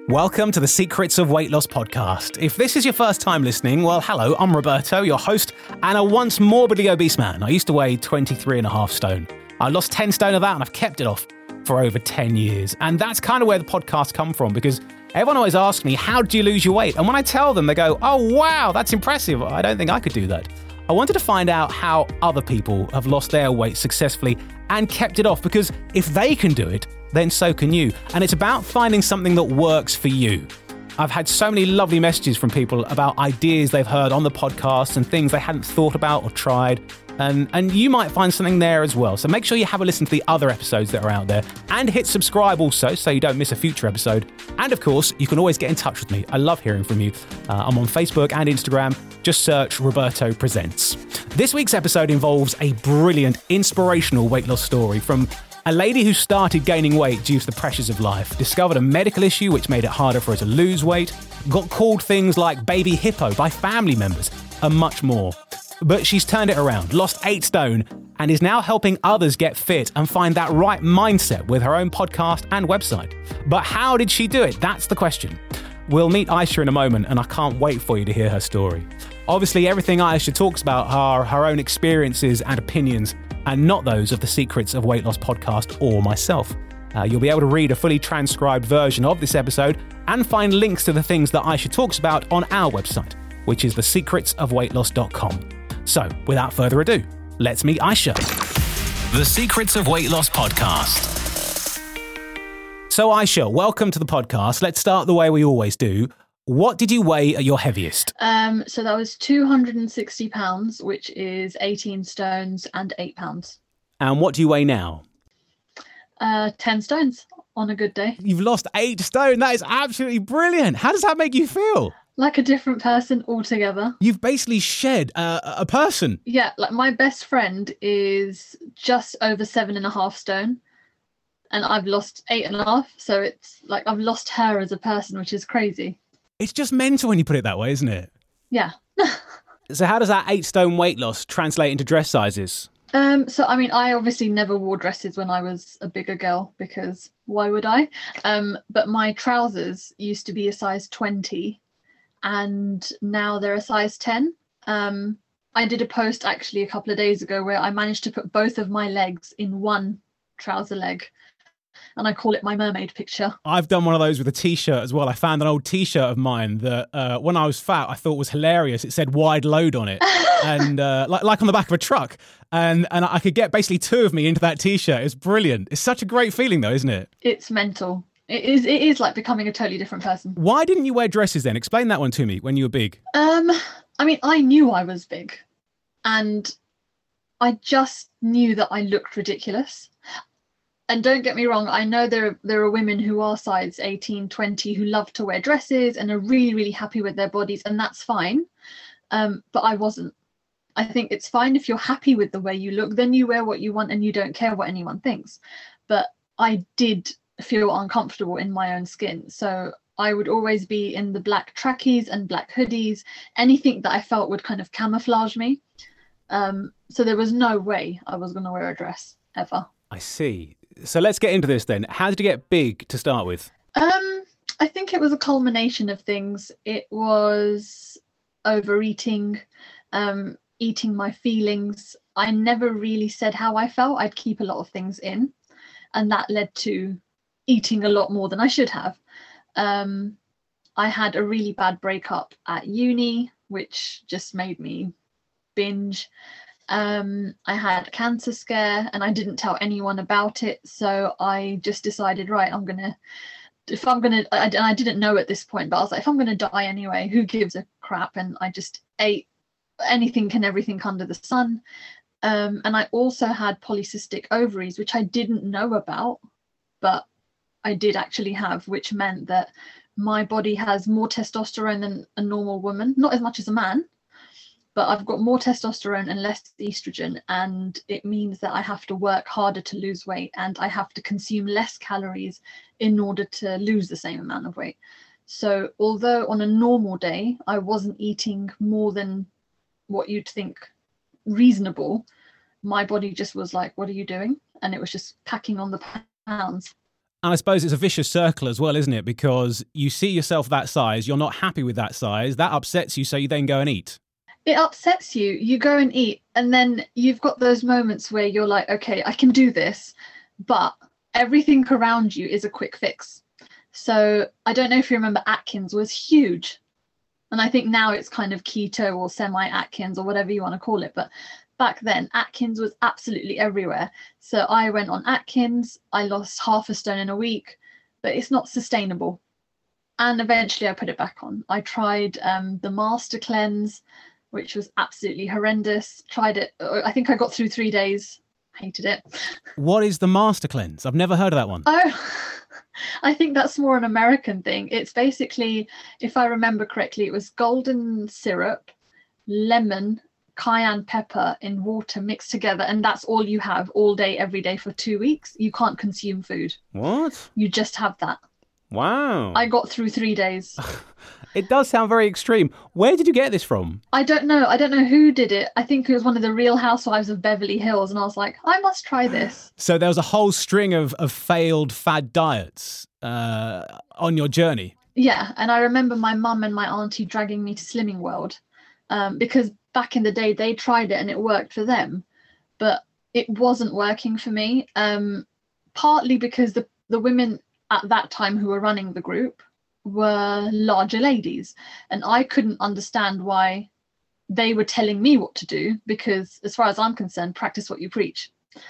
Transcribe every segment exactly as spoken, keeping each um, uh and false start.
Welcome to the Secrets of Weight Loss podcast. If this is your first time listening, well, hello, I'm Roberto, your host, and a once morbidly obese man. I used to weigh twenty-three and a half stone. I lost ten stone of that and I've kept it off for over ten years. And that's kind of where the podcast come from, because everyone always asks me, how did you lose your weight? And when I tell them, they go, oh, wow, that's impressive. I don't think I could do that. I wanted to find out how other people have lost their weight successfully and kept it off, because if they can do it, then so can you. And it's about finding something that works for you. I've had so many lovely messages from people about ideas they've heard on the podcast and things they hadn't thought about or tried. And, and you might find something there as well. So make sure you have a listen to the other episodes that are out there and hit subscribe also so you don't miss a future episode. And of course, you can always get in touch with me. I love hearing from you. Uh, I'm on Facebook and Instagram. Just search Roberto Presents. This week's episode involves a brilliant, inspirational weight loss story from a lady who started gaining weight due to the pressures of life, discovered a medical issue which made it harder for her to lose weight, got called things like baby hippo by family members, and much more. But she's turned it around, lost eight stone, and is now helping others get fit and find that right mindset with her own podcast and website. But how did she do it? That's the question. We'll meet Aisha in a moment, and I can't wait for you to hear her story. Obviously, everything Aisha talks about are her own experiences and opinions, and not those of the Secrets of Weight Loss podcast or myself. Uh, you'll be able to read a fully transcribed version of this episode and find links to the things that Aisha talks about on our website, which is the secrets of weight loss dot com. So, without further ado, let's meet Aisha. The Secrets of Weight Loss podcast. So, Aisha, welcome to the podcast. Let's start the way we always do. What did you weigh at your heaviest? Um, so that was two hundred sixty pounds, which is eighteen stones and eight pounds. And what do you weigh now? Uh, ten stones on a good day. You've lost eight stone. That is absolutely brilliant. How does that make you feel? Like a different person altogether. You've basically shed uh, a person. Yeah, like my best friend is just over seven and a half stone. And I've lost eight and a half. So it's like I've lost her as a person, which is crazy. It's just mental when you put it that way, isn't it? Yeah. So how does that eight stone weight loss translate into dress sizes? Um, so, I mean, I obviously never wore dresses when I was a bigger girl, because why would I? Um, but my trousers used to be a size twenty and now they're a size ten. Um, I did a post actually a couple of days ago where I managed to put both of my legs in one trouser leg. And I call it my mermaid picture. I've done one of those with a T-shirt as well. I found an old T-shirt of mine that uh, when I was fat, I thought was hilarious. It said wide load on it, and uh, like, like on the back of a truck. And and I could get basically two of me into that T-shirt. It's brilliant. It's such a great feeling though, isn't it? It's mental. It is, it is like becoming a totally different person. Why didn't you wear dresses then? Explain that one to me when you were big. Um, I mean, I knew I was big. And I just knew that I looked ridiculous. And don't get me wrong, I know there are, there are women who are size eighteen, twenty who love to wear dresses and are really, really happy with their bodies, and that's fine. Um, but I wasn't. I think it's fine if you're happy with the way you look, then you wear what you want and you don't care what anyone thinks. But I did feel uncomfortable in my own skin. So I would always be in the black trackies and black hoodies, anything that I felt would kind of camouflage me. Um, so there was no way I was going to wear a dress ever. I see. So let's get into this then. How did you get big to start with? Um, I think it was a culmination of things. It was overeating, um, eating my feelings. I never really said how I felt. I'd keep a lot of things in, and that led to eating a lot more than I should have. Um, I had a really bad breakup at uni, which just made me binge. Um, I had a cancer scare and I didn't tell anyone about it. So I just decided, right, I'm going to, if I'm going to, and I didn't know at this point, but I was like, if I'm going to die anyway, who gives a crap? And I just ate anything and everything under the sun. Um, and I also had polycystic ovaries, which I didn't know about, but I did actually have, which meant that my body has more testosterone than a normal woman, not as much as a man. But I've got more testosterone and less estrogen, and it means that I have to work harder to lose weight, and I have to consume less calories in order to lose the same amount of weight. So although on a normal day, I wasn't eating more than what you'd think reasonable, my body just was like, what are you doing? And it was just packing on the pounds. And I suppose it's a vicious circle as well, isn't it? Because you see yourself that size, you're not happy with that size, that upsets you, so you then go and eat. It upsets you. You go and eat, and then you've got those moments where you're like, okay, I can do this, but everything around you is a quick fix. So I don't know if you remember, Atkins was huge. And I think now it's kind of keto or semi-Atkins or whatever you want to call it. But back then, Atkins was absolutely everywhere. So I went on Atkins. I lost half a stone in a week, but it's not sustainable. And eventually I put it back on. I tried um, the Master Cleanse, which was absolutely horrendous. Tried it. I think I got through three days. Hated it. What is the Master Cleanse? I've never heard of that one. Oh, I think that's more an American thing. It's basically, if I remember correctly, it was golden syrup, lemon, cayenne pepper in water mixed together, and that's all you have all day, every day for two weeks. You can't consume food. What? You just have that. Wow. I got through three days. It does sound very extreme. Where did you get this from? I don't know. I don't know who did it. I think it was one of the Real Housewives of Beverly Hills, and I was like, I must try this. So there was a whole string of, of failed fad diets uh, on your journey. Yeah, and I remember my mum and my auntie dragging me to Slimming World um, because back in the day they tried it and it worked for them, but it wasn't working for me. Um, partly because the the women at that time who were running the group were larger ladies, and I couldn't understand why they were telling me what to do, because as far as I'm concerned, practice what you preach.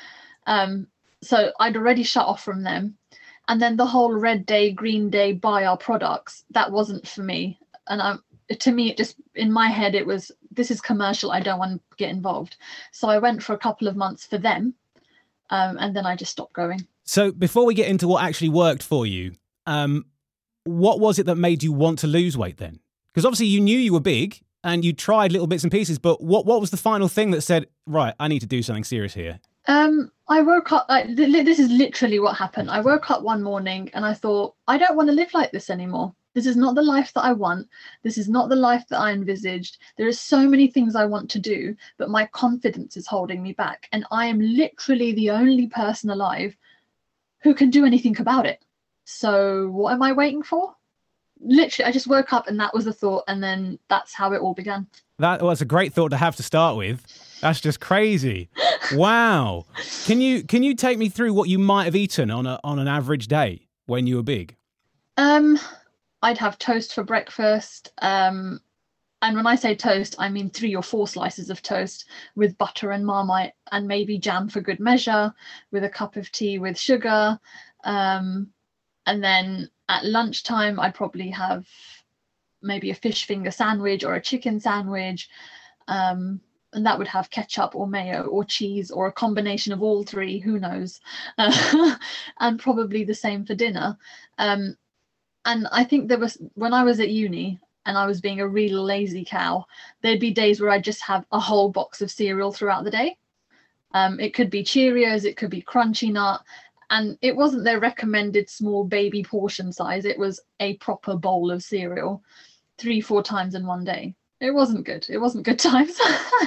Um, so I'd already shut off from them. And then the whole red day, green day, buy our products, that wasn't for me. And I, to me, it just, in my head, it was, this is commercial, I don't want to get involved. So I went for a couple of months for them, um, and then I just stopped going. So before we get into what actually worked for you, um, what was it that made you want to lose weight then? Because obviously you knew you were big and you tried little bits and pieces, but what, what was the final thing that said, right, I need to do something serious here? Um, I woke up, like, th- this is literally what happened. I woke up one morning and I thought, I don't want to live like this anymore. This is not the life that I want. This is not the life that I envisaged. There are so many things I want to do, but my confidence is holding me back. And I am literally the only person alive who can do anything about it. So what am I waiting for? Literally, I just woke up and that was the thought. And then that's how it all began. That was a great thought to have to start with. That's just crazy. Wow. Can you can you take me through what you might have eaten on a on an average day when you were big? Um, I'd have toast for breakfast. Um, and when I say toast, I mean three or four slices of toast with butter and Marmite and maybe jam for good measure, with a cup of tea with sugar. Um, and then at lunchtime, I'd probably have maybe a fish finger sandwich or a chicken sandwich. Um, and that would have ketchup or mayo or cheese or a combination of all three, who knows, uh, and probably the same for dinner. Um, and I think there was, when I was at uni and I was being a real lazy cow, there'd be days where I'd just have a whole box of cereal throughout the day. Um, it could be Cheerios, it could be Crunchy Nut, and it wasn't their recommended small baby portion size. It was a proper bowl of cereal three, four times in one day. It wasn't good. It wasn't good times.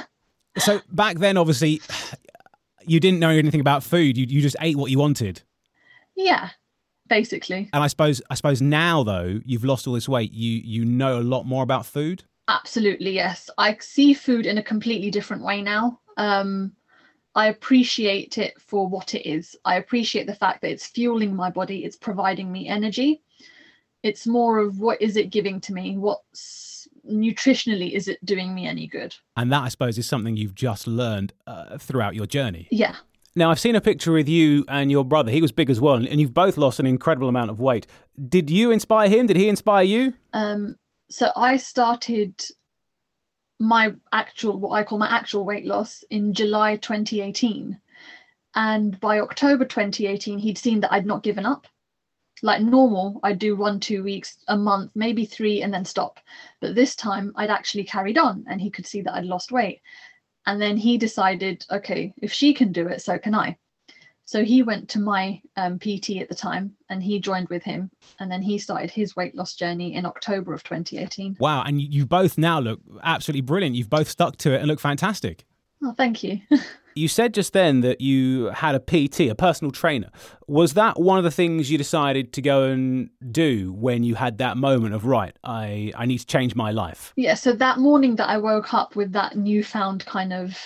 So back then, obviously, you didn't know anything about food. You you just ate what you wanted. Yeah, basically. And I suppose I suppose now, though, you've lost all this weight, you you know a lot more about food? Absolutely, yes. I see food in a completely different way now. Um, I appreciate it for what it is. I appreciate the fact that it's fueling my body. It's providing me energy. It's more of, what is it giving to me? What's nutritionally, is it doing me any good? And that, I suppose, is something you've just learned uh, throughout your journey. Yeah. Now, I've seen a picture with you and your brother. He was big as well, and you've both lost an incredible amount of weight. Did you inspire him? Did he inspire you? Um, so I started my actual, what I call my actual weight loss in July twenty eighteen. And by October twenty eighteen, he'd seen that I'd not given up. Like normal, I'd do one, two weeks, a month, maybe three, and then stop. But this time I'd actually carried on, and he could see that I'd lost weight. And then he decided, okay, if she can do it, so can I. So he went to my um, P T at the time, and he joined with him. And then he started his weight loss journey in October of twenty eighteen. Wow. And you both now look absolutely brilliant. You've both stuck to it and look fantastic. Oh, thank you. You said just then that you had a P T, a personal trainer. Was that one of the things you decided to go and do when you had that moment of, right, I, I need to change my life? Yeah, so that morning that I woke up with that newfound kind of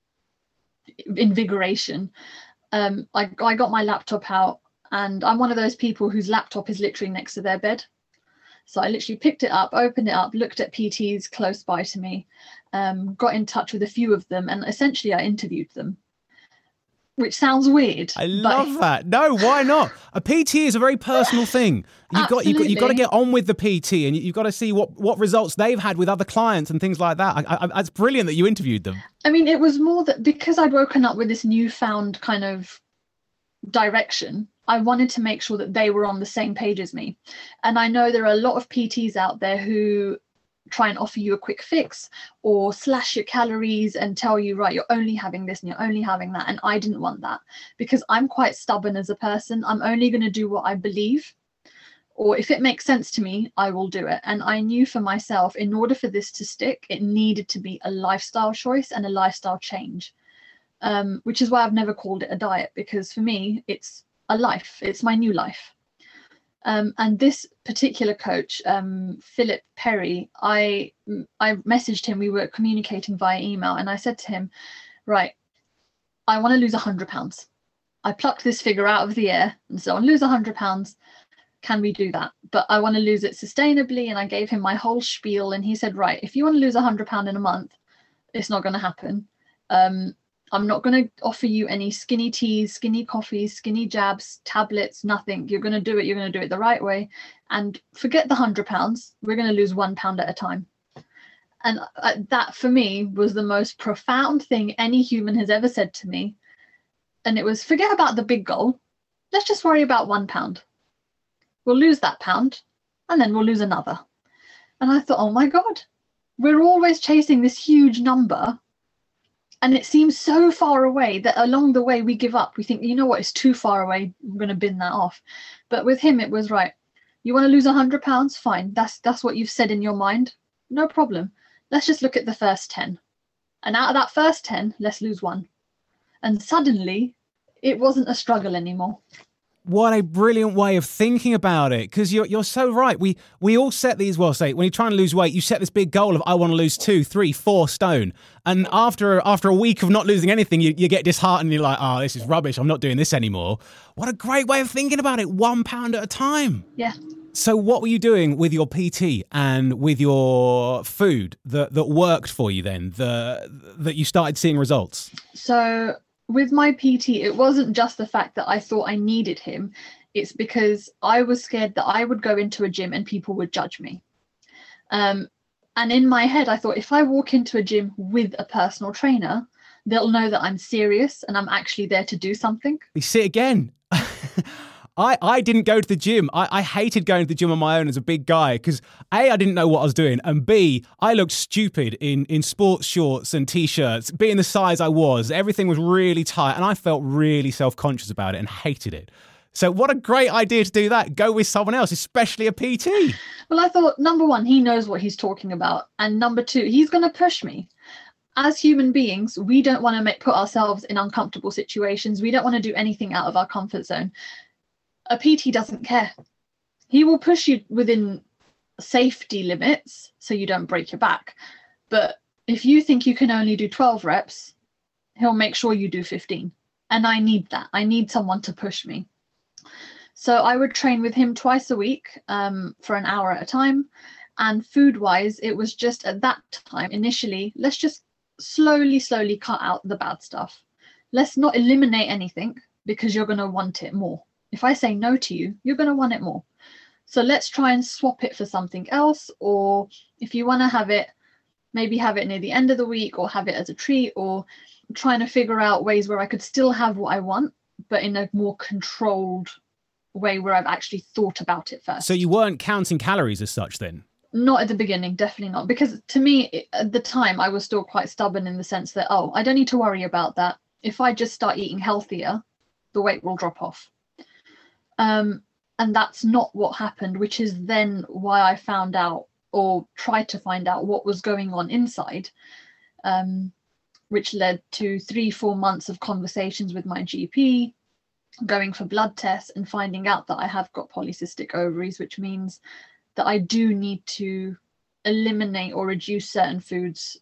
invigoration, um, I, I got my laptop out, and I'm one of those people whose laptop is literally next to their bed. So I literally picked it up, opened it up, looked at P Ts close by to me, um, got in touch with a few of them, and essentially I interviewed them, which sounds weird. I love but... that. No, why not? A P T is a very personal thing. You've got, you've got you've got to get on with the P T, and you've got to see what, what results they've had with other clients and things like that. I, I, it's brilliant that you interviewed them. I mean, it was more that because I'd woken up with this newfound kind of direction, I wanted to make sure that they were on the same page as me. And I know there are a lot of P Ts out there who try and offer you a quick fix or slash your calories and tell you, right, you're only having this and you're only having that. And I didn't want that because I'm quite stubborn as a person. I'm only going to do what I believe, or if it makes sense to me, I will do it. And I knew for myself, in order for this to stick, it needed to be a lifestyle choice and a lifestyle change, um, which is why I've never called it a diet, because for me, it's a life. It's my new life. Um, and this particular coach, um, Philip Perry, I I messaged him. We were communicating via email, and I said to him, right, I want to lose one hundred pounds. I plucked this figure out of the air and so I want to lose one hundred pounds. Can we do that? But I want to lose it sustainably. And I gave him my whole spiel, and he said, right, if you want to lose one hundred pounds in a month, it's not going to happen. Um, I'm not going to offer you any skinny teas, skinny coffees, skinny jabs, tablets, nothing. You're going to do it. You're going to do it the right way. And forget the one hundred pounds. We're going to lose one pound at a time. And uh, that for me was the most profound thing any human has ever said to me. And it was, forget about the big goal. Let's just worry about one pound. We'll lose that pound and then we'll lose another. And I thought, oh my God, we're always chasing this huge number. And it seems so far away that along the way we give up. We think, you know what, it's too far away. I'm going to bin that off. But with him, it was right. You want to lose one hundred pounds? Fine. That's that's what you've said in your mind. No problem. Let's just look at the first ten. And out of that first ten, let's lose one. And suddenly, it wasn't a struggle anymore. What a brilliant way of thinking about it, because you're you're so right. We we all set these, well, say, when you're trying to lose weight, you set this big goal of, I want to lose two, three, four stone. And after after a week of not losing anything, you, you get disheartened. You're like, oh, this is rubbish. I'm not doing this anymore. What a great way of thinking about it. One pound at a time. Yeah. So what were you doing with your P T and with your food that, that worked for you then, the, that you started seeing results? So with my P T, it wasn't just the fact that I thought I needed him. It's because I was scared that I would go into a gym and people would judge me. Um, and in my head, I thought, if I walk into a gym with a personal trainer, they'll know that I'm serious and I'm actually there to do something. You see it again. I, I didn't go to the gym. I, I hated going to the gym on my own as a big guy because A, I didn't know what I was doing, and B, I looked stupid in, in sports shorts and T-shirts. Being the size I was, everything was really tight, and I felt really self-conscious about it and hated it. So what a great idea to do that. Go with someone else, especially a P T. Well, I thought, number one, he knows what he's talking about, and number two, he's going to push me. As human beings, we don't want to make, put ourselves in uncomfortable situations. We don't want to do anything out of our comfort zone. A P T doesn't care. He will push you within safety limits so you don't break your back. But if you think you can only do twelve reps, he'll make sure you do fifteen. And I need that. I need someone to push me. So I would train with him twice a week um, for an hour at a time. And food-wise, it was just at that time, initially, let's just slowly, slowly cut out the bad stuff. Let's not eliminate anything because you're going to want it more. If I say no to you, you're going to want it more. So let's try and swap it for something else. Or if you want to have it, maybe have it near the end of the week or have it as a treat, or trying to figure out ways where I could still have what I want, but in a more controlled way where I've actually thought about it first. So you weren't counting calories as such then? Not at the beginning, definitely not. Because to me, at the time, I was still quite stubborn in the sense that, oh, I don't need to worry about that. If I just start eating healthier, the weight will drop off. Um, and that's not what happened, which is then why I found out or tried to find out what was going on inside. Um, which led to three, four months of conversations with my G P, going for blood tests and finding out that I have got polycystic ovaries, which means that I do need to eliminate or reduce certain foods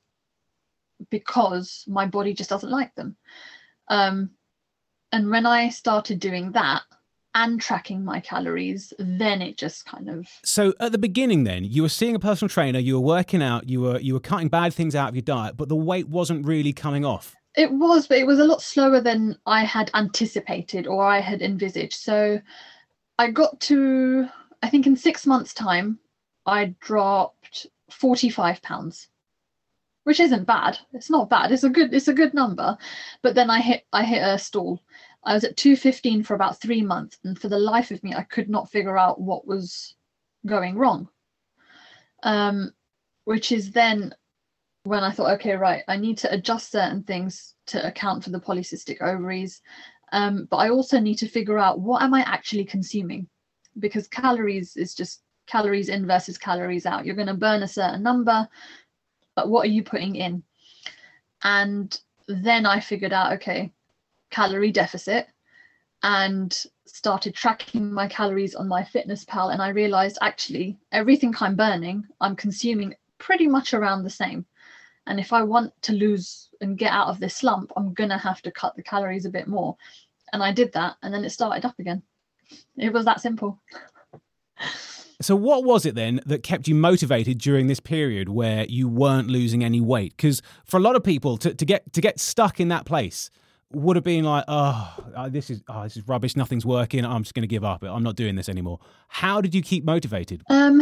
because my body just doesn't like them. Um, and when I started doing that and tracking my calories, then it just kind of... So at the beginning then, you were seeing a personal trainer, you were working out, you were you were cutting bad things out of your diet, but the weight wasn't really coming off. It was, but it was a lot slower than I had anticipated or I had envisaged. So I got to, I think in six months' time, I dropped forty-five pounds, which isn't bad. It's not bad. It's a good, it's a good number. But then I hit, I hit a stall. I was at two fifteen for about three months. And for the life of me, I could not figure out what was going wrong. Um, which is then when I thought, okay, right, I need to adjust certain things to account for the polycystic ovaries. Um, but I also need to figure out, what am I actually consuming? Because calories is just calories in versus calories out. You're going to burn a certain number, but what are you putting in? And then I figured out, okay, calorie deficit, and started tracking my calories on MyFitnessPal. And I realized, actually, everything I'm burning, I'm consuming pretty much around the same. And if I want to lose and get out of this slump, I'm going to have to cut the calories a bit more. And I did that, and then it started up again. It was that simple. So what was it then that kept you motivated during this period where you weren't losing any weight? Because for a lot of people, to, to get to get stuck in that place would have been like, oh, this is oh, this is rubbish. Nothing's working. I'm just going to give up. I'm not doing this anymore. How did you keep motivated? Um,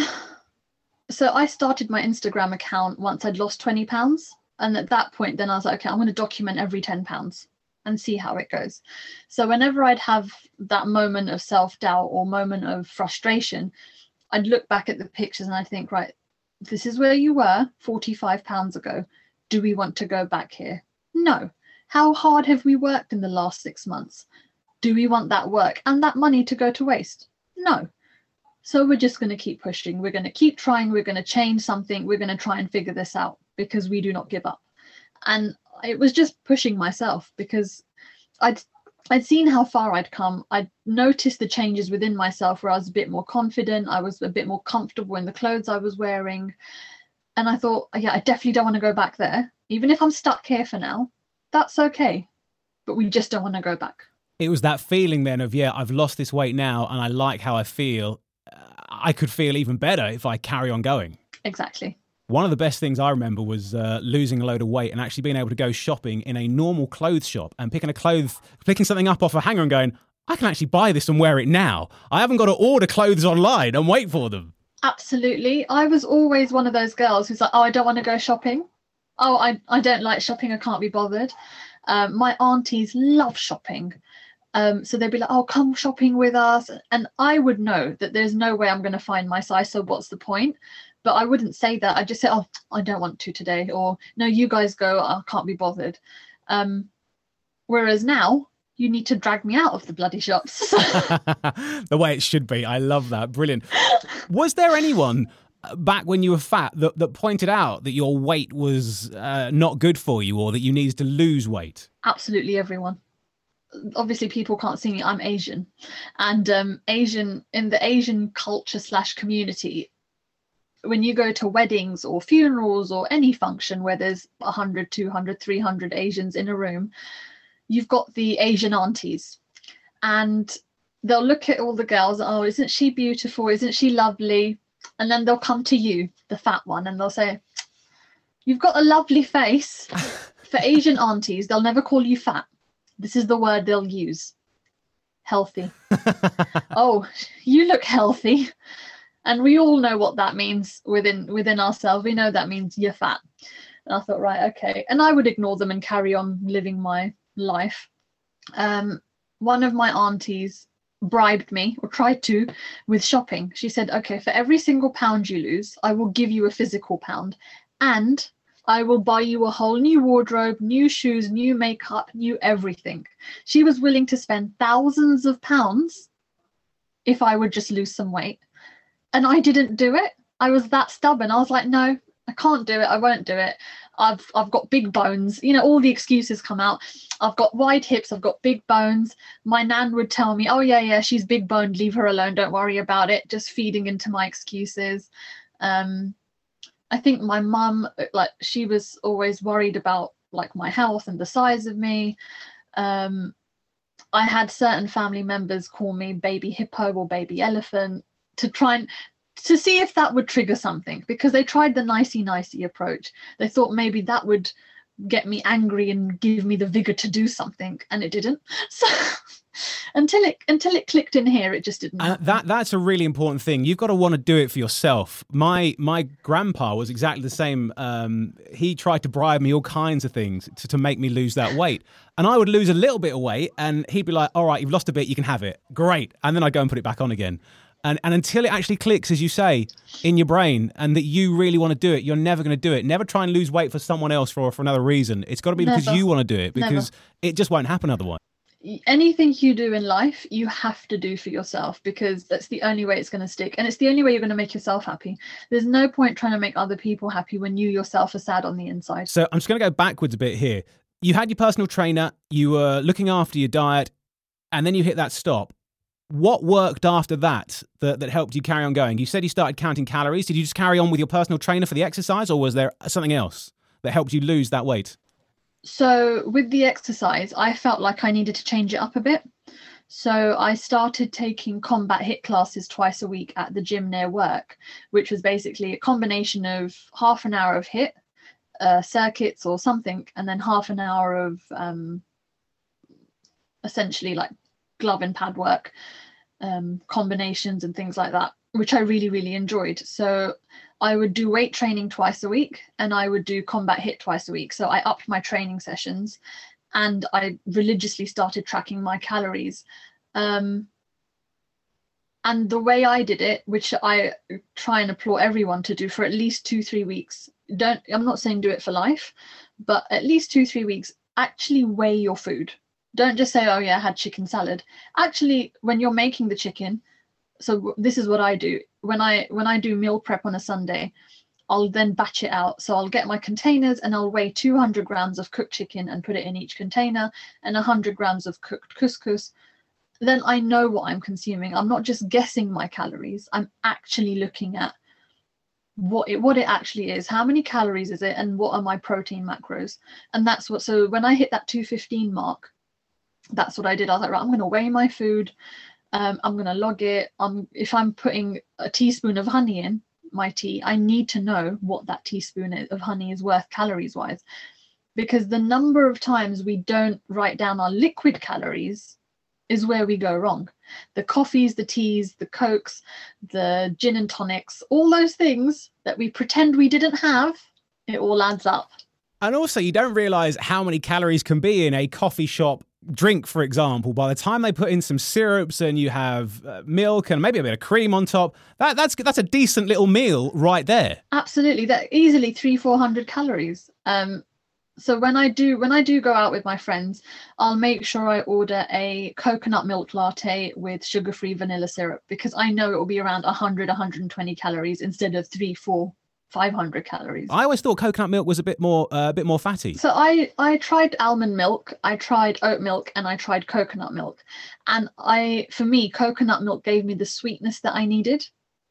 so I started my Instagram account once I'd lost twenty pounds. And at that point, then I was like, okay, I'm going to document every ten pounds and see how it goes. So whenever I'd have that moment of self-doubt or moment of frustration, I'd look back at the pictures and I'd think, right, this is where you were forty-five pounds ago. Do we want to go back here? No. How hard have we worked in the last six months? Do we want that work and that money to go to waste? No. So we're just going to keep pushing. We're going to keep trying. We're going to change something. We're going to try and figure this out, because we do not give up. And it was just pushing myself, because I'd I'd seen how far I'd come. I'd noticed the changes within myself where I was a bit more confident. I was a bit more comfortable in the clothes I was wearing. And I thought, yeah, I definitely don't want to go back there. Even if I'm stuck here for now, that's okay. But we just don't want to go back. It was that feeling then of, yeah, I've lost this weight now and I like how I feel. I could feel even better if I carry on going. Exactly. One of the best things I remember was uh, losing a load of weight and actually being able to go shopping in a normal clothes shop and picking a clothes, picking something up off a hanger and going, I can actually buy this and wear it now. I haven't got to order clothes online and wait for them. Absolutely. I was always one of those girls who's like, oh, I don't want to go shopping. Oh, I, I don't like shopping. I can't be bothered. Um, my aunties love shopping. Um, so they'd be like, oh, come shopping with us. And I would know that there's no way I'm going to find my size. So what's the point? But I wouldn't say that. I'd just say, oh, I don't want to today. Or no, you guys go. I can't be bothered. Um, whereas now you need to drag me out of the bloody shops. The way it should be. I love that. Brilliant. Was there anyone back when you were fat that, that pointed out that your weight was uh, not good for you or that you needed to lose weight? Absolutely everyone. Obviously people can't see me. I'm Asian, and um, Asian in the Asian culture slash community, when you go to weddings or funerals or any function where there's one hundred, two hundred, three hundred Asians in a room, you've got the Asian aunties, and they'll look at all the girls. Oh, isn't she beautiful? Isn't she lovely? And then they'll come to you, the fat one, and they'll say, you've got a lovely face. For Asian aunties, they'll never call you fat. This is the word they'll use. Healthy. Oh, you look healthy. And we all know what that means within within ourselves. We know that means you're fat. And I thought, right, okay. And I would ignore them and carry on living my life. Um, one of my aunties bribed me, or tried to, with shopping. She said, okay, for every single pound you lose, I will give you a physical pound. And I will buy you a whole new wardrobe, new shoes, new makeup, new everything. She was willing to spend thousands of pounds if I would just lose some weight. And I didn't do it. I was that stubborn. I was like, no, I can't do it. I won't do it. I've I've got big bones. You know, all the excuses come out. I've got wide hips. I've got big bones. My nan would tell me, "Oh yeah, yeah, she's big boned. Leave her alone. Don't worry about it." Just feeding into my excuses. Um, I think my mum, like, she was always worried about like my health and the size of me. Um, I had certain family members call me baby hippo or baby elephant to try and to see if that would trigger something, because they tried the nicey nicey approach. They thought maybe that would get me angry and give me the vigor to do something, and it didn't. So until it until it clicked in here, it just didn't. And that that's a really important thing. You've got to want to do it for yourself. My my grandpa was exactly the same. Um, he tried to bribe me all kinds of things to, to make me lose that weight. And I would lose a little bit of weight, and he'd be like, "All right, you've lost a bit, you can have it. Great." And then I'd go and put it back on again. And and until it actually clicks, as you say, in your brain, and that you really want to do it, you're never going to do it. Never try and lose weight for someone else or for another reason. It's got to be Never. because you want to do it, because Never. It just won't happen otherwise. Anything you do in life, you have to do for yourself, because that's the only way it's going to stick. And it's the only way you're going to make yourself happy. There's no point trying to make other people happy when you yourself are sad on the inside. So I'm just going to go backwards a bit here. You had your personal trainer, you were looking after your diet, and then you hit that stop. What worked after that, that that helped you carry on going? You said you started counting calories. Did you just carry on with your personal trainer for the exercise, or was there something else that helped you lose that weight? So with the exercise, I felt like I needed to change it up a bit. So I started taking combat hit classes twice a week at the gym near work, which was basically a combination of half an hour of hit, uh, circuits or something, and then half an hour of um, essentially like glove and pad work, um, combinations and things like that, which I really, really enjoyed. So I would do weight training twice a week, and I would do combat hit twice a week. So I upped my training sessions, and I religiously started tracking my calories. Um, and the way I did it, which I try and implore everyone to do for at least two, three weeks. Don't, I'm not saying do it for life, but at least two, three weeks, actually weigh your food. Don't just say, "Oh yeah, I had chicken salad." Actually, when you're making the chicken, so this is what I do. When I when I do meal prep on a Sunday, I'll then batch it out. So I'll get my containers and I'll weigh two hundred grams of cooked chicken and put it in each container, and one hundred grams of cooked couscous. Then I know what I'm consuming. I'm not just guessing my calories. I'm actually looking at what it what it actually is. How many calories is it, and what are my protein macros? And that's what. So when I hit that two fifteen mark, that's what I did. I was like, right, I'm going to weigh my food. Um, I'm going to log it. Um, if I'm putting a teaspoon of honey in my tea, I need to know what that teaspoon of honey is worth calories wise, because the number of times we don't write down our liquid calories is where we go wrong. The coffees, the teas, the cokes, the gin and tonics, all those things that we pretend we didn't have, it all adds up. And also, you don't realize how many calories can be in a coffee shop drink, for example. By the time they put in some syrups and you have uh, milk and maybe a bit of cream on top, that that's that's a decent little meal right there. Absolutely, that easily three four hundred calories. Um, so when I do when I do go out with my friends, I'll make sure I order a coconut milk latte with sugar-free vanilla syrup, because I know it will be around one hundred one hundred twenty calories instead of three four five hundred calories. I always thought coconut milk was a bit more uh, a bit more fatty. So I I tried almond milk, I tried oat milk, and I tried coconut milk. And I for me coconut milk gave me the sweetness that I needed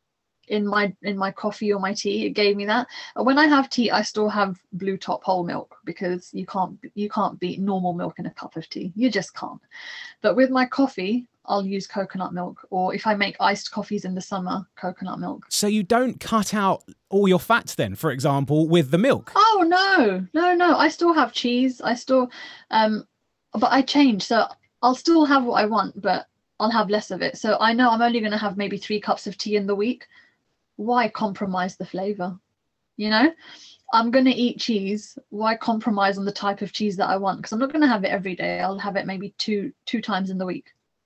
in my in my coffee or my tea. It gave me that. When I have tea, I still have blue top whole milk, because you can't you can't beat normal milk in a cup of tea. You just can't. But with my coffee, I'll use coconut milk, or if I make iced coffees in the summer, coconut milk. So you don't cut out all your fats then, for example, with the milk? Oh, no, no, no. I still have cheese. I still, um, but I change. So I'll still have what I want, but I'll have less of it. So I know I'm only going to have maybe three cups of tea in the week. Why compromise the flavor? You know, I'm going to eat cheese. Why compromise on the type of cheese that I want? Because I'm not going to have it every day. I'll have it maybe two, two times in the week.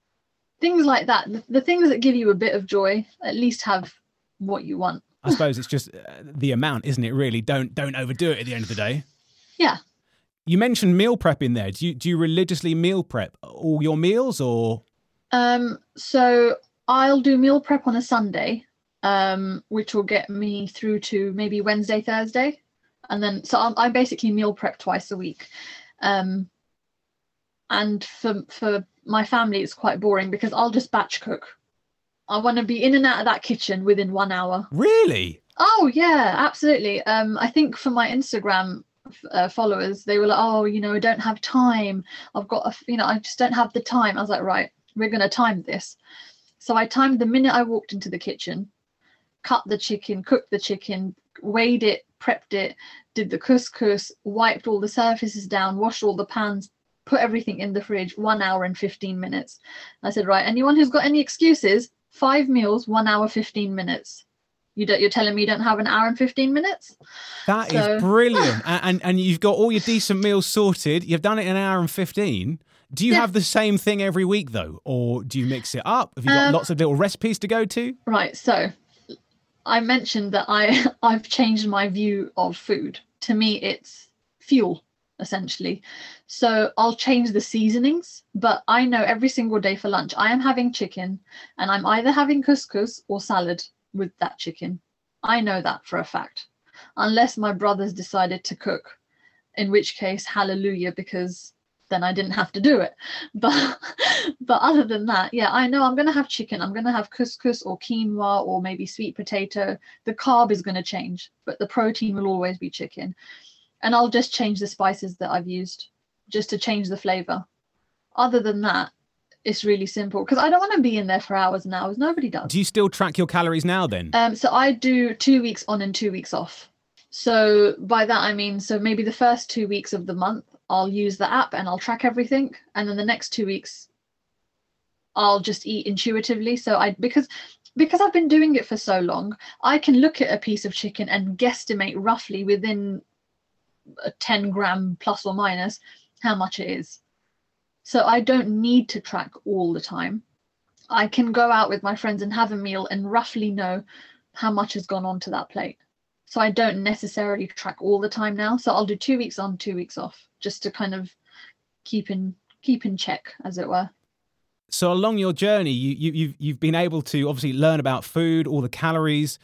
Things like that, the, the things that give you a bit of joy, at least have what you want. I suppose it's just uh, the amount, isn't it, really? Don't don't overdo it at the end of the day. Yeah. You mentioned meal prep in there. Do you, do you religiously meal prep all your meals, or? Um, so I'll do meal prep on a Sunday, um, which will get me through to maybe Wednesday, Thursday. And then, so I'm, I basically meal prep twice a week. Um, and for for my family, it's quite boring because I'll just batch cook. I want to be in and out of that kitchen within one hour. Really? Oh yeah, absolutely. Um, I think for my Instagram uh, followers, they were like, "Oh, you know, I don't have time. I've got, a, you know, I just don't have the time." I was like, "Right, we're gonna time this." So I timed the minute I walked into the kitchen, cut the chicken, cooked the chicken, weighed it, prepped it, did the couscous, wiped all the surfaces down, washed all the pans, put everything in the fridge. One hour and fifteen minutes. I said, "Right, anyone who's got any excuses, five meals, one hour, fifteen minutes." You don't, you're telling me you don't have an hour and fifteen minutes? That So- is brilliant. and, and and you've got all your decent meals sorted. You've done it in an hour and fifteen. Do you Yeah. have the same thing every week, though? Or do you mix it up? Have you got Um, lots of little recipes to go to? Right, so I mentioned that I, I've changed my view of food. To me, it's fuel, essentially. So I'll change the seasonings, but I know every single day for lunch, I am having chicken and I'm either having couscous or salad with that chicken. I know that for a fact. Unless my brothers decided to cook, in which case, hallelujah, because then I didn't have to do it. But but other than that, yeah, I know I'm going to have chicken. I'm going to have couscous or quinoa or maybe sweet potato. The carb is going to change, but the protein will always be chicken. And I'll just change the spices that I've used just to change the flavor. Other than that, it's really simple because I don't want to be in there for hours and hours. Nobody does. Do you still track your calories now then? Um, so I do two weeks on and two weeks off. So by that, I mean, so maybe the first two weeks of the month, I'll use the app and I'll track everything. And then the next two weeks, I'll just eat intuitively. So I, because, because I've been doing it for so long, I can look at a piece of chicken and guesstimate roughly within a ten gram plus or minus how much it is. So I don't need to track all the time. I can go out with my friends and have a meal and roughly know how much has gone onto that plate. So I don't necessarily track all the time now. So I'll do two weeks on, two weeks off, just to kind of keep in keep in check, as it were. So along your journey, you, you, you've you've been able to obviously learn about food, all the calories.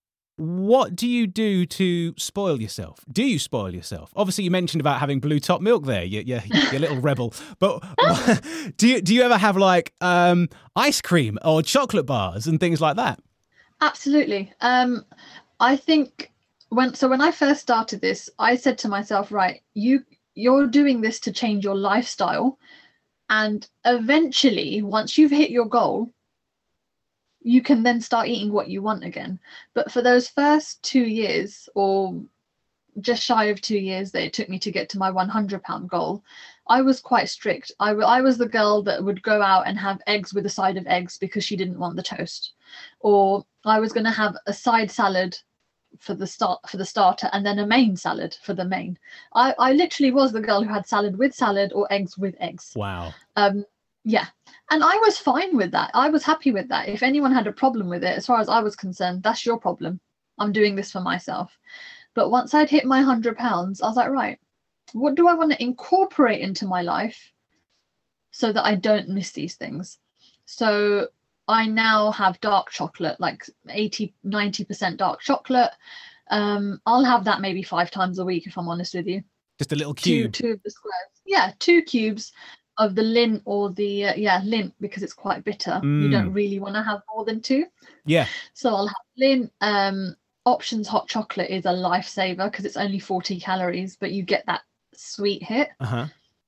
What do you do to spoil yourself? Do you spoil yourself? Obviously, you mentioned about having blue top milk there. You, you, you're a little rebel. But do you do you ever have like um, ice cream or chocolate bars and things like that? Absolutely. Um, I think when so when I first started this, I said to myself, right, you you're doing this to change your lifestyle, and eventually, once you've hit your goal, you can then start eating what you want again. But for those first two years or just shy of two years that it took me to get to my one hundred pound goal, I was quite strict. I, w- I was the girl that would go out and have eggs with a side of eggs because she didn't want the toast. Or I was going to have a side salad for the start for the starter and then a main salad for the main. I, I literally was the girl who had salad with salad or eggs with eggs. Wow. Um, yeah. And I was fine with that. I was happy with that. If anyone had a problem with it, as far as I was concerned, that's your problem. I'm doing this for myself. But once I'd hit my one hundred pounds, I was like, right, what do I want to incorporate into my life so that I don't miss these things? So I now have dark chocolate, like eighty, ninety percent dark chocolate. Um, I'll have that maybe five times a week, if I'm honest with you. Just a little cube. Two, two of the squares. Yeah, two cubes of the Lindt or the, uh, yeah, Lindt, because it's quite bitter. Mm. You don't really want to have more than two. Yeah. So I'll have Lindt. Um, Options hot chocolate is a lifesaver because it's only forty calories, but you get that sweet hit. Uh-huh.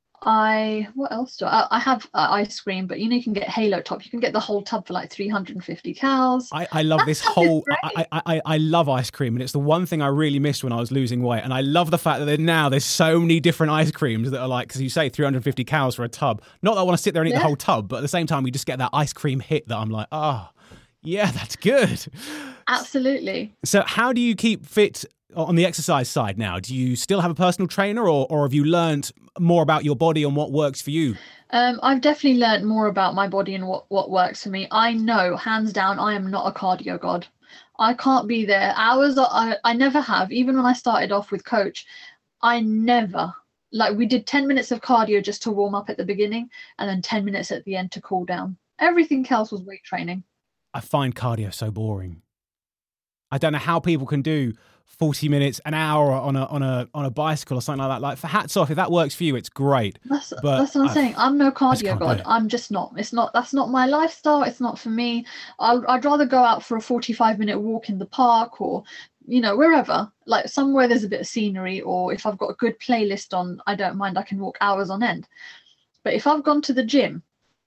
I, what else do I, I have uh, ice cream, but you know, you can get Halo Top. You can get the whole tub for like three hundred fifty calories. I, I love That this stuff is whole, great. I, I, I, I love ice cream, and it's the one thing I really missed when I was losing weight. And I love the fact that there- now there's so many different ice creams that are like, because you say three hundred fifty calories for a tub. Not that I want to sit there and eat Yeah. the whole tub, but at the same time, you just get that ice cream hit that I'm like, oh, yeah, that's good. Absolutely. So how do you keep fit on the exercise side now? Do you still have a personal trainer, or, or have you learned more about your body and what works for you? Um, I've definitely learned more about my body and what, what works for me. I know, hands down, I am not a cardio god. I can't be there. Hours, I, I never have. Even when I started off with Coach, I never, like we did ten minutes of cardio just to warm up at the beginning and then ten minutes at the end to cool down. Everything else was weight training. I find cardio so boring. I don't know how people can do forty minutes, an hour on a on a on a bicycle or something like that. Like, for hats off, if that works for you, it's great. That's But that's what I'm I- saying. I'm no cardio can't do god. it. I'm just not. It's not. That's not my lifestyle. It's not for me. I'll, I'd rather go out for a forty-five minute walk in the park, or you know, wherever, like somewhere there's a bit of scenery, or if I've got a good playlist on, I don't mind. I can walk hours on end. But if I've gone to the gym,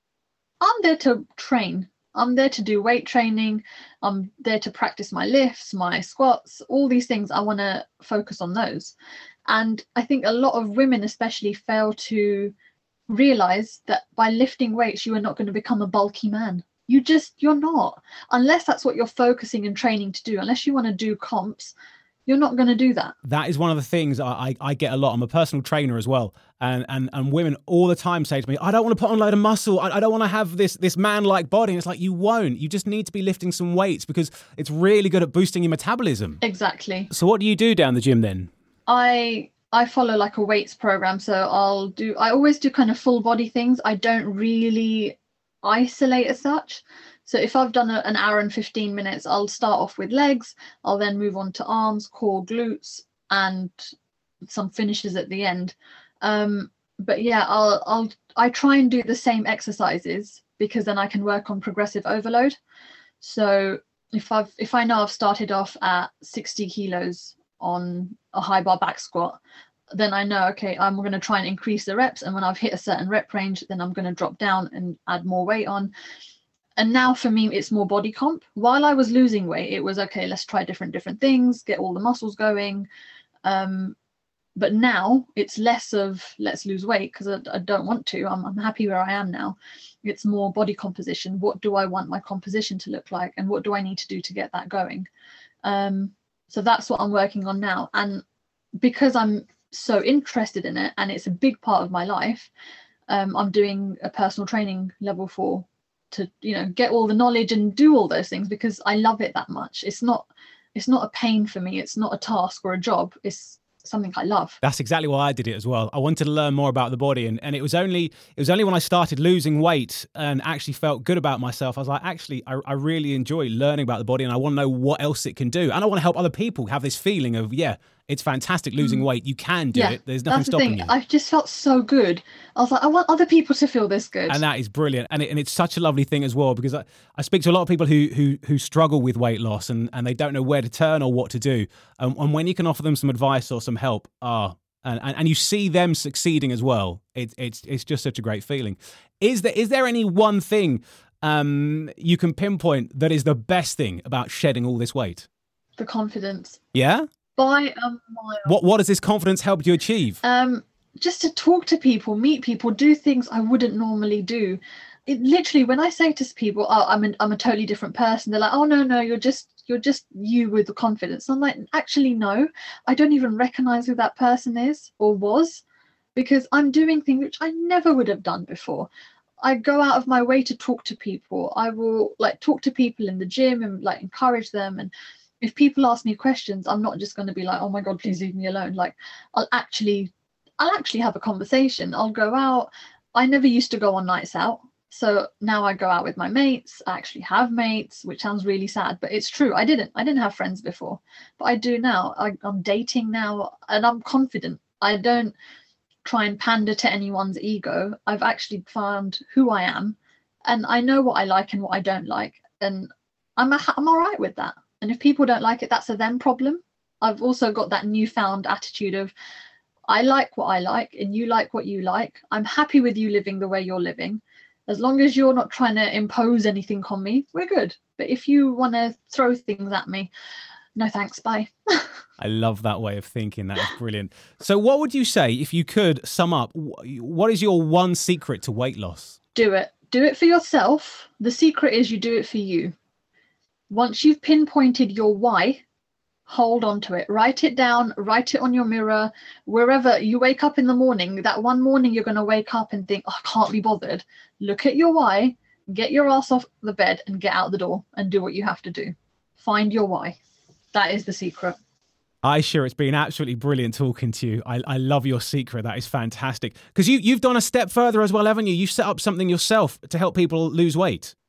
I'm there to train. I'm there to do weight training. I'm there to practice my lifts, my squats, all these things. I want to focus on those. And I think a lot of women especially fail to realize that by lifting weights, you are not going to become a bulky man. You just, you're not. Unless that's what you're focusing and training to do. Unless you want to do comps, you're not going to do that. That is one of the things I, I, I get a lot. I'm a personal trainer as well. And, and and women all the time say to me, I don't want to put on a load of muscle. I, I don't want to have this this man-like body. And it's like, you won't. You just need to be lifting some weights because it's really good at boosting your metabolism. Exactly. So what do you do down the gym then? I I follow like a weights program. So I'll do, I always do kind of full body things. I don't really isolate as such. So if I've done a, an hour and fifteen minutes, I'll start off with legs. I'll then move on to arms, core, glutes, and some finishes at the end. Um, but yeah, I'll, I'll, I try and do the same exercises because then I can work on progressive overload. So if I've, if I know I've started off at sixty kilos on a high bar back squat, then I know, okay, I'm going to try and increase the reps. And when I've hit a certain rep range, then I'm going to drop down and add more weight on. And now for me, it's more body comp. While I was losing weight, it was, okay, let's try different, different things, get all the muscles going. Um, but now it's less of let's lose weight because I, I don't want to. I'm, I'm happy where I am now. It's more body composition. What do I want my composition to look like? And what do I need to do to get that going? Um, so that's what I'm working on now. And because I'm so interested in it and it's a big part of my life, um, I'm doing a personal training level four to, you know, get all the knowledge and do all those things because I love it that much. It's not, it's not a pain for me. It's not a task or a job. It's something I love. That's exactly why I did it as well. I wanted to learn more about the body, and, and it was only it was only when I started losing weight and actually felt good about myself. I was like, actually, I, I really enjoy learning about the body, and I want to know what else it can do, and I want to help other people have this feeling of, yeah, it's fantastic losing mm. weight. You can do yeah, it. There's nothing that's the stopping thing. you. I just felt so good. I was like, I want other people to feel this good. And that is brilliant. And, it, and it's such a lovely thing as well, because I, I speak to a lot of people who who who struggle with weight loss and, and they don't know where to turn or what to do. Um, and when you can offer them some advice or some help, ah, and, and, and you see them succeeding as well, it, it's it's just such a great feeling. Is there is there any one thing um, you can pinpoint that is the best thing about shedding all this weight? The confidence. Yeah? By a mile. What what has this confidence helped you achieve? Um, just to talk to people, meet people, do things I wouldn't normally do. It literally, when I say to people, "Oh, I'm an, I'm a totally different person," they're like, "Oh no, no, you're just you're just you with the confidence." I'm like, actually, no, I don't even recognize who that person is or was, because I'm doing things which I never would have done before. I go out of my way to talk to people. I will like talk to people in the gym and like encourage them. And if people ask me questions, I'm not just going to be like, "Oh my God, please leave me alone." Like, I'll actually, I'll actually have a conversation. I'll go out. I never used to go on nights out. So now I go out with my mates. I actually have mates, which sounds really sad, but it's true. I didn't, I didn't have friends before, but I do now. I, I'm dating now and I'm confident. I don't try and pander to anyone's ego. I've actually found who I am and I know what I like and what I don't like. And I'm, a, I'm all right with that. And if people don't like it, that's a them problem. I've also got that newfound attitude of, I like what I like and you like what you like. I'm happy with you living the way you're living. As long as you're not trying to impose anything on me, we're good. But if you want to throw things at me, no thanks, bye. I love that way of thinking. That is brilliant. So what would you say, if you could sum up, what is your one secret to weight loss? Do it. Do it for yourself. The secret is you do it for you. Once you've pinpointed your why, hold on to it. Write it down, write it on your mirror, wherever you wake up in the morning. That one morning you're going to wake up and think, oh, I can't be bothered. Look at your why, get your ass off the bed and get out the door and do what you have to do. Find your why. That is the secret. Aisha, it's been absolutely brilliant talking to you. I, I love your secret. That is fantastic. Because you, you've gone a step further as well, haven't you? You've set up something yourself to help people lose weight.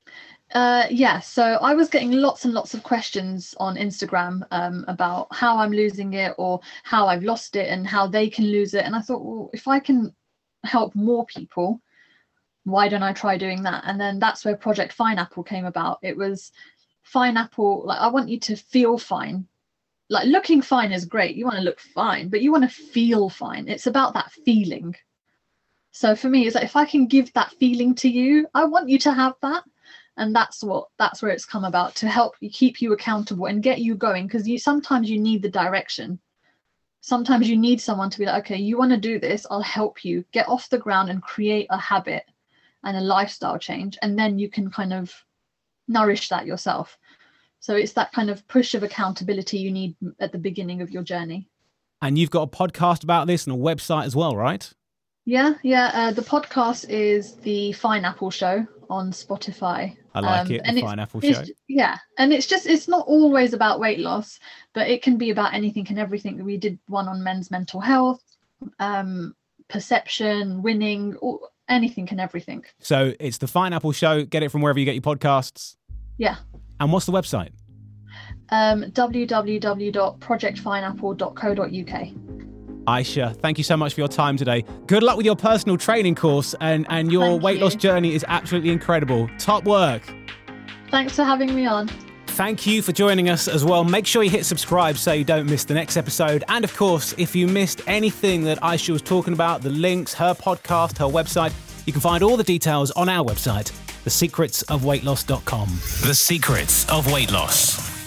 Uh, yeah, so I was getting lots and lots of questions on Instagram um, about how I'm losing it or how I've lost it and how they can lose it. And I thought, well, if I can help more people, why don't I try doing that? And then that's where Project Fineapple came about. It was Fineapple, like, I want you to feel fine. Like, looking fine is great. You want to look fine, but you want to feel fine. It's about that feeling. So for me, it's like, if I can give that feeling to you, I want you to have that. And that's what that's where it's come about, to help you, keep you accountable and get you going, because you sometimes you need the direction. Sometimes you need someone to be like, okay, you want to do this, I'll help you get off the ground and create a habit and a lifestyle change, and then you can kind of nourish that yourself. So it's that kind of push of accountability you need at the beginning of your journey. And you've got a podcast about this and a website as well, right? Yeah, yeah. Uh, the podcast is the Fineapple Show on Spotify. I like um, it, and the it's, Fineapple it's, Show. Yeah, and it's just, it's not always about weight loss, but it can be about anything and everything. We did one on men's mental health, um, perception, winning, or anything and everything. So it's the Fineapple Show. Get it from wherever you get your podcasts. Yeah. And what's the website? Um, w w w dot project fineapple dot co dot u k. Aisha, thank you so much for your time today. Good luck with your personal training course, and, and your Thank weight you. loss journey is absolutely incredible. Top work. Thanks for having me on. Thank you for joining us as well. Make sure you hit subscribe so you don't miss the next episode. And of course, if you missed anything that Aisha was talking about, the links, her podcast, her website, you can find all the details on our website, the secrets of weight loss dot com. The Secrets of Weight Loss.